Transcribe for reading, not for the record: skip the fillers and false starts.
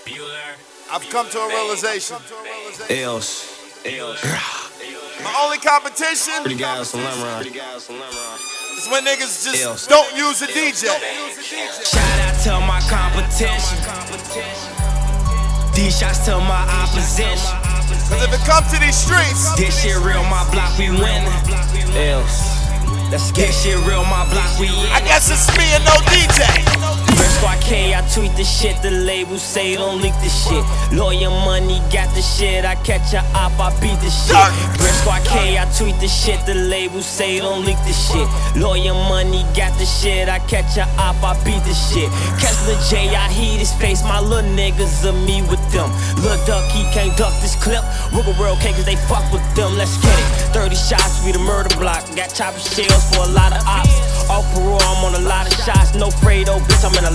I've come to a realization. Else. My only competition Pretty guys on Lemron. is when niggas just don't use a DJ. Shout out to my competition. These shots to my opposition. Cause if it comes to these streets, This shit real, my block, we winning. Else. Let's get shit real, my block, we in. I guess it's me and no DJ. Red Squad K, I tweet the shit. The label say don't leak the shit. Lawyer money got the shit. I catch a op, I beat the shit. Red Squad K, I tweet the shit. The label say don't leak the shit. Lawyer money got the shit. I catch a op, I beat the shit. Kessler J, I heat his face. My little niggas are me with them. Lil Duck, he can't duck this clip. Wiggle World K, cause they fuck with them. Let's get it. 30 shots, we the murder block. Got chopper shells for a lot of ops. Off parole, I'm on a lot of shots. No Fredo, bitch, I'm in a